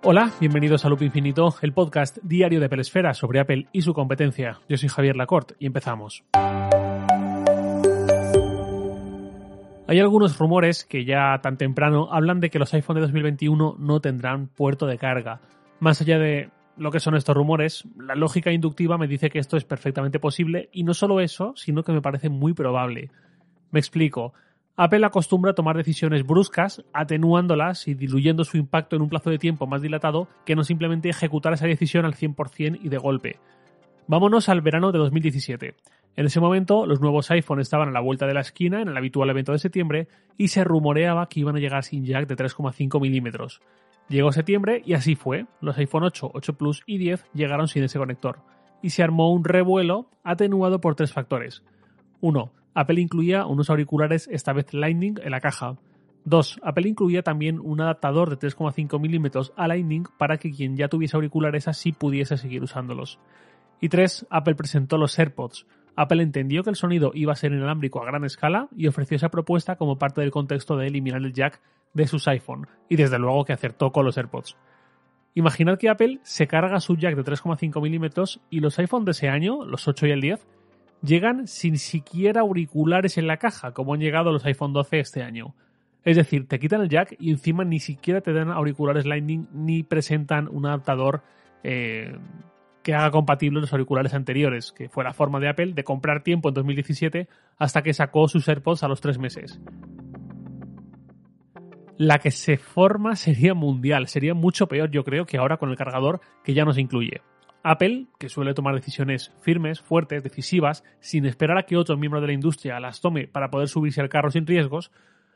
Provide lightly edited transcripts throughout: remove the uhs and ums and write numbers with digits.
Hola, bienvenidos a Loop Infinito, el podcast diario de Apple Esfera sobre Apple y su competencia. Yo soy Javier Lacorte y empezamos. Hay algunos rumores que ya tan temprano hablan de que los iPhone de 2021 no tendrán puerto de carga. Más allá de lo que son estos rumores, la lógica inductiva me dice que esto es perfectamente posible y no solo eso, sino que me parece muy probable. Me explico. Apple acostumbra a tomar decisiones bruscas, atenuándolas y diluyendo su impacto en un plazo de tiempo más dilatado que no simplemente ejecutar esa decisión al 100% y de golpe. Vámonos al verano de 2017. En ese momento, los nuevos iPhone estaban a la vuelta de la esquina en el habitual evento de septiembre y se rumoreaba que iban a llegar sin jack de 3,5 milímetros. Llegó septiembre y así fue. Los iPhone 8, 8 Plus y 10 llegaron sin ese conector. Y se armó un revuelo atenuado por tres factores. 1. Apple incluía unos auriculares, esta vez Lightning, en la caja. 2. Apple incluía también un adaptador de 3,5 milímetros a Lightning para que quien ya tuviese auriculares así pudiese seguir usándolos. Y 3. Apple presentó los AirPods. Apple entendió que el sonido iba a ser inalámbrico a gran escala y ofreció esa propuesta como parte del contexto de eliminar el jack de sus iPhone. Y desde luego que acertó con los AirPods. Imaginad que Apple se carga su jack de 3,5 milímetros y los iPhone de ese año, los 8 y el 10, llegan sin siquiera auriculares en la caja, como han llegado los iPhone 12 este año. Es decir, te quitan el jack y encima ni siquiera te dan auriculares Lightning ni presentan un adaptador que haga compatible los auriculares anteriores, que fue la forma de Apple de comprar tiempo en 2017 hasta que sacó sus AirPods a los 3 meses. La que se forma sería mundial, sería mucho peor yo creo que ahora con el cargador que ya no se incluye. Apple, que suele tomar decisiones firmes, fuertes, decisivas, sin esperar a que otro miembro de la industria las tome para poder subirse al carro sin riesgos,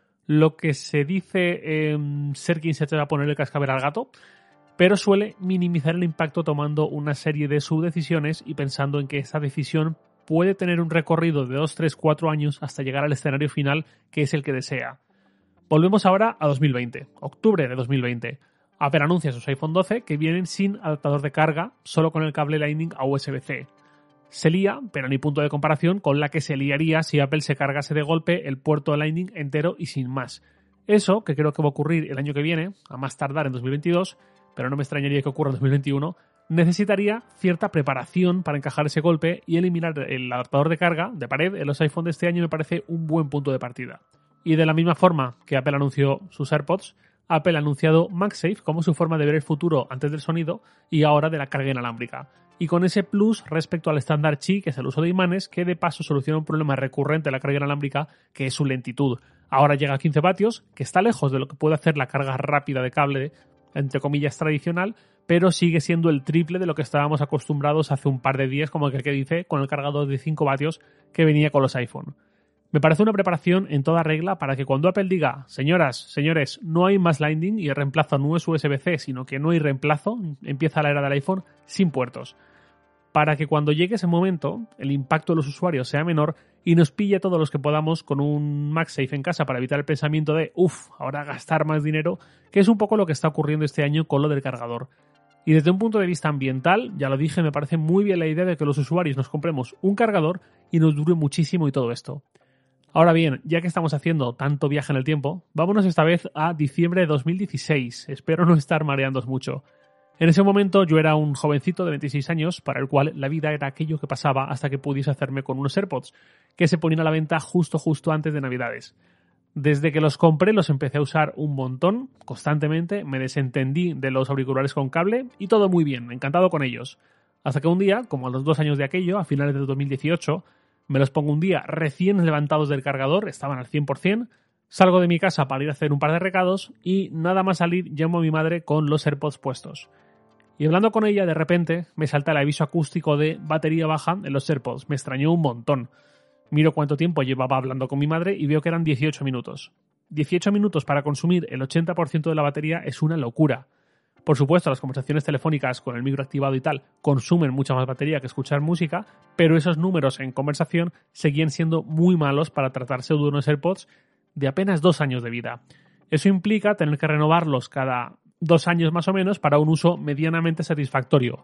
lo que se dice ser quien se atreve a poner el cascabel al gato, pero suele minimizar el impacto tomando una serie de subdecisiones y pensando en que esa decisión puede tener un recorrido de 2, 3, 4 años hasta llegar al escenario final que es el que desea. Volvemos ahora a 2020, octubre de 2020. Apple anuncia sus iPhone 12 que vienen sin adaptador de carga, solo con el cable Lightning a USB-C. Se lía, pero ni punto de comparación con la que se liaría si Apple se cargase de golpe el puerto Lightning entero y sin más. Eso, que creo que va a ocurrir el año que viene, a más tardar en 2022, pero no me extrañaría que ocurra en 2021, necesitaría cierta preparación para encajar ese golpe y eliminar el adaptador de carga de pared en los iPhone de este año me parece un buen punto de partida. Y de la misma forma que Apple anunció sus AirPods, Apple ha anunciado MagSafe como su forma de ver el futuro antes del sonido y ahora de la carga inalámbrica. Y con ese plus respecto al estándar Qi, que es el uso de imanes, que de paso soluciona un problema recurrente de la carga inalámbrica, que es su lentitud. Ahora llega a 15 vatios, que está lejos de lo que puede hacer la carga rápida de cable, entre comillas, tradicional, pero sigue siendo el triple de lo que estábamos acostumbrados hace un par de días, como el que dice, con el cargador de 5 vatios que venía con los iPhone. Me parece una preparación en toda regla para que cuando Apple diga, señoras, señores, no hay más Lightning y el reemplazo no es USB-C, sino que no hay reemplazo, empieza la era del iPhone sin puertos. Para que cuando llegue ese momento, el impacto de los usuarios sea menor y nos pille a todos los que podamos con un MagSafe en casa para evitar el pensamiento de, ahora gastar más dinero, que es un poco lo que está ocurriendo este año con lo del cargador. Y desde un punto de vista ambiental, ya lo dije, me parece muy bien la idea de que los usuarios nos compremos un cargador y nos dure muchísimo y todo esto. Ahora bien, ya que estamos haciendo tanto viaje en el tiempo, vámonos esta vez a diciembre de 2016. Espero no estar mareándoos mucho. En ese momento yo era un jovencito de 26 años para el cual la vida era aquello que pasaba hasta que pudiese hacerme con unos AirPods, que se ponían a la venta justo antes de Navidades. Desde que los compré los empecé a usar un montón, constantemente, me desentendí de los auriculares con cable y todo muy bien, encantado con ellos. Hasta que un día, como a los 2 años de aquello, a finales de 2018, me los pongo un día recién levantados del cargador, estaban al 100%, salgo de mi casa para ir a hacer un par de recados y nada más salir llamo a mi madre con los AirPods puestos. Y hablando con ella, de repente me salta el aviso acústico de batería baja en los AirPods. Me extrañó un montón. Miro cuánto tiempo llevaba hablando con mi madre y veo que eran 18 minutos. 18 minutos para consumir el 80% de la batería es una locura. Por supuesto, las conversaciones telefónicas con el micro activado y tal consumen mucha más batería que escuchar música, pero esos números en conversación seguían siendo muy malos para tratarse de unos AirPods de apenas 2 años de vida. Eso implica tener que renovarlos cada 2 años más o menos para un uso medianamente satisfactorio.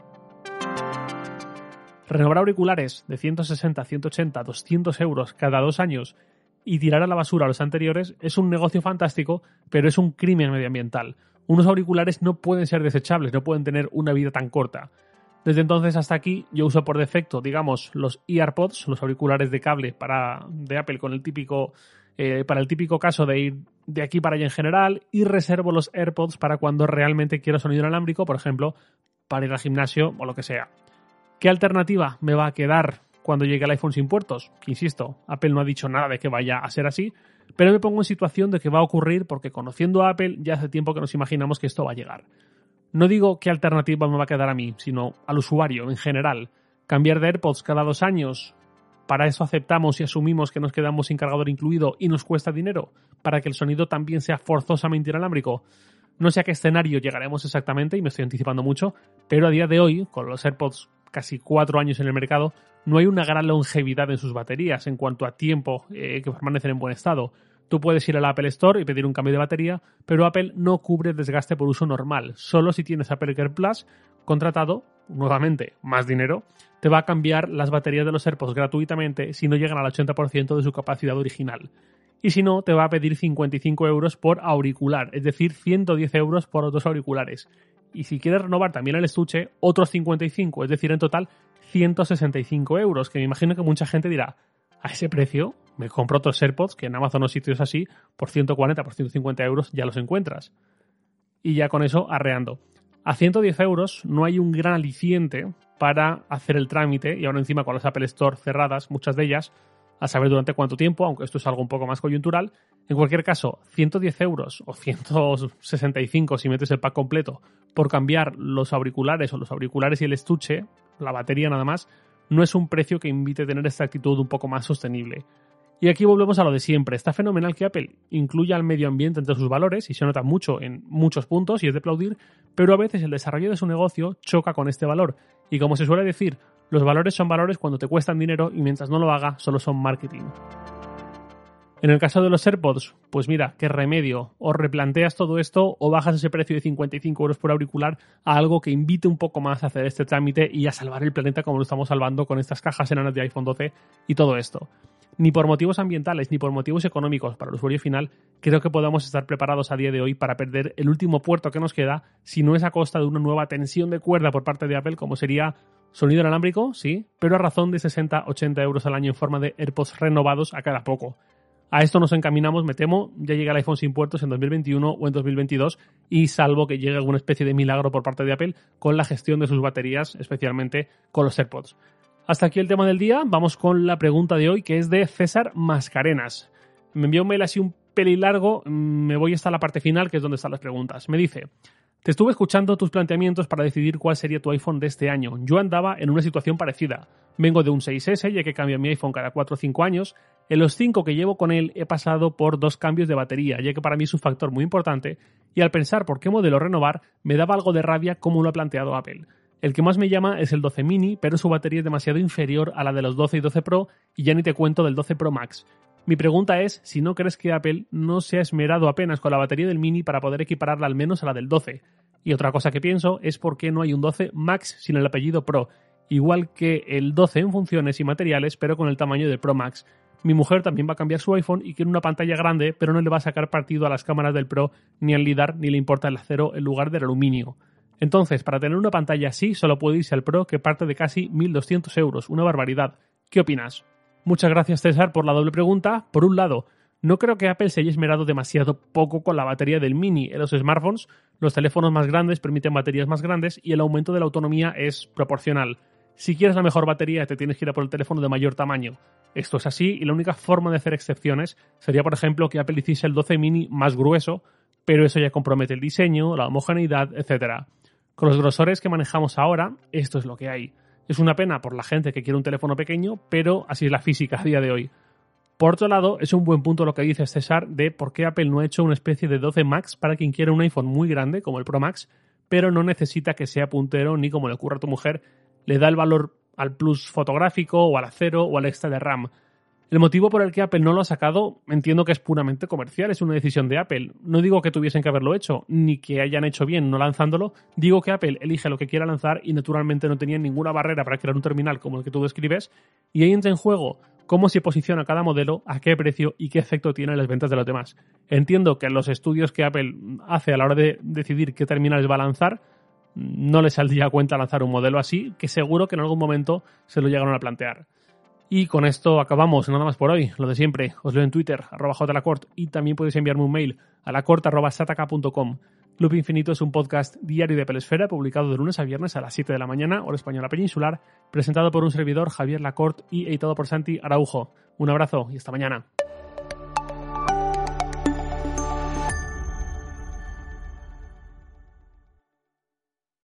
Renovar auriculares de 160, 180, 200 euros cada 2 años y tirar a la basura los anteriores es un negocio fantástico, pero es un crimen medioambiental. unos auriculares no pueden ser desechables, no pueden tener una vida tan corta. Desde entonces hasta aquí yo uso por defecto, digamos, los EarPods, los auriculares de cable de Apple con el típico, para el típico caso de ir de aquí para allá en general, y reservo los AirPods para cuando realmente quiero sonido inalámbrico, por ejemplo, para ir al gimnasio o lo que sea. ¿Qué alternativa me va a quedar cuando llegue el iPhone sin puertos? Que insisto, Apple no ha dicho nada de que vaya a ser así, pero me pongo en situación de que va a ocurrir porque conociendo a Apple ya hace tiempo que nos imaginamos que esto va a llegar. No digo qué alternativa me va a quedar a mí, sino al usuario en general. Cambiar de AirPods cada 2 años, para eso aceptamos y asumimos que nos quedamos sin cargador incluido y nos cuesta dinero, para que el sonido también sea forzosamente inalámbrico. No sé a qué escenario llegaremos exactamente y me estoy anticipando mucho, pero a día de hoy, con los AirPods casi 4 años en el mercado, no hay una gran longevidad en sus baterías en cuanto a tiempo que permanecen en buen estado. Tú puedes ir a la Apple Store y pedir un cambio de batería, pero Apple no cubre desgaste por uso normal. Solo si tienes Apple Care Plus contratado, nuevamente, más dinero, te va a cambiar las baterías de los AirPods gratuitamente si no llegan al 80% de su capacidad original. Y si no, te va a pedir 55 euros por auricular, es decir, 110 euros por los 2 auriculares. Y si quieres renovar también el estuche, otros 55, es decir, en total 165 euros, que me imagino que mucha gente dirá, a ese precio me compro otros AirPods, que en Amazon o sitios así, por 140, por 150 euros ya los encuentras. Y ya con eso arreando. A 110 euros no hay un gran aliciente para hacer el trámite, y ahora encima con las Apple Store cerradas, muchas de ellas, a saber durante cuánto tiempo, aunque esto es algo un poco más coyuntural. En cualquier caso, 110 euros o 165 si metes el pack completo por cambiar los auriculares o los auriculares y el estuche, la batería nada más, no es un precio que invite a tener esta actitud un poco más sostenible. Y aquí volvemos a lo de siempre. Está fenomenal que Apple incluya al medio ambiente entre sus valores y se nota mucho en muchos puntos y es de aplaudir, pero a veces el desarrollo de su negocio choca con este valor. Y como se suele decir, los valores son valores cuando te cuestan dinero y mientras no lo haga solo son marketing. En el caso de los AirPods, pues mira, qué remedio. O replanteas todo esto o bajas ese precio de 55 euros por auricular a algo que invite un poco más a hacer este trámite y a salvar el planeta como lo estamos salvando con estas cajas enanas de iPhone 12 y todo esto. Ni por motivos ambientales ni por motivos económicos para el usuario final, creo que podamos estar preparados a día de hoy para perder el último puerto que nos queda, si no es a costa de una nueva tensión de cuerda por parte de Apple, como sería sonido inalámbrico, sí, pero a razón de 60-80 euros al año en forma de AirPods renovados a cada poco. A esto nos encaminamos, me temo, ya llega el iPhone sin puertos en 2021 o en 2022 y salvo que llegue alguna especie de milagro por parte de Apple con la gestión de sus baterías, especialmente con los AirPods. Hasta aquí el tema del día, vamos con la pregunta de hoy que es de César Mascarenas. Me envió un mail así un pelín largo, me voy hasta la parte final que es donde están las preguntas. Me dice: te estuve escuchando tus planteamientos para decidir cuál sería tu iPhone de este año. Yo andaba en una situación parecida. Vengo de un 6S, ya que cambio mi iPhone cada 4 o 5 años. En los 5 que llevo con él he pasado por 2 cambios de batería, ya que para mí es un factor muy importante, y al pensar por qué modelo renovar, me daba algo de rabia como lo ha planteado Apple. El que más me llama es el 12 mini, pero su batería es demasiado inferior a la de los 12 y 12 Pro, y ya ni te cuento del 12 Pro Max. Mi pregunta es si no crees que Apple no se ha esmerado apenas con la batería del mini para poder equipararla al menos a la del 12. Y otra cosa que pienso es por qué no hay un 12 Max sin el apellido Pro, igual que el 12 en funciones y materiales, pero con el tamaño del Pro Max. Mi mujer también va a cambiar su iPhone y quiere una pantalla grande, pero no le va a sacar partido a las cámaras del Pro, ni al LiDAR, ni le importa el acero en lugar del aluminio. Entonces, para tener una pantalla así, solo puede irse al Pro, que parte de casi 1.200 euros. Una barbaridad. ¿Qué opinas? Muchas gracias, César, por la doble pregunta. Por un lado, no creo que Apple se haya esmerado demasiado poco con la batería del mini. En los smartphones, los teléfonos más grandes permiten baterías más grandes y el aumento de la autonomía es proporcional. Si quieres la mejor batería, te tienes que ir a por el teléfono de mayor tamaño. Esto es así y la única forma de hacer excepciones sería, por ejemplo, que Apple hiciese el 12 mini más grueso, pero eso ya compromete el diseño, la homogeneidad, etc. Con los grosores que manejamos ahora, esto es lo que hay. Es una pena por la gente que quiere un teléfono pequeño, pero así es la física a día de hoy. Por otro lado, es un buen punto lo que dice César de por qué Apple no ha hecho una especie de 12 Max para quien quiera un iPhone muy grande, como el Pro Max, pero no necesita que sea puntero ni, como le ocurre a tu mujer, le da el valor al plus fotográfico o al acero o al extra de RAM. El motivo por el que Apple no lo ha sacado entiendo que es puramente comercial, es una decisión de Apple. No digo que tuviesen que haberlo hecho, ni que hayan hecho bien no lanzándolo, digo que Apple elige lo que quiera lanzar y naturalmente no tenían ninguna barrera para crear un terminal como el que tú describes, y ahí entra en juego cómo se posiciona cada modelo, a qué precio y qué efecto tiene en las ventas de los demás. Entiendo que los estudios que Apple hace a la hora de decidir qué terminales va a lanzar, no les saldría a cuenta lanzar un modelo así, que seguro que en algún momento se lo llegaron a plantear. Y con esto acabamos, nada más por hoy. Lo de siempre, os leo en Twitter, @jlacort, y también podéis enviarme un mail a lacort@sataka.com. Loop Infinito es un podcast diario de Pelesfera, publicado de lunes a viernes a las 7 de la mañana, hora española peninsular, presentado por un servidor, Javier Lacort, y editado por Santi Araujo. Un abrazo y hasta mañana.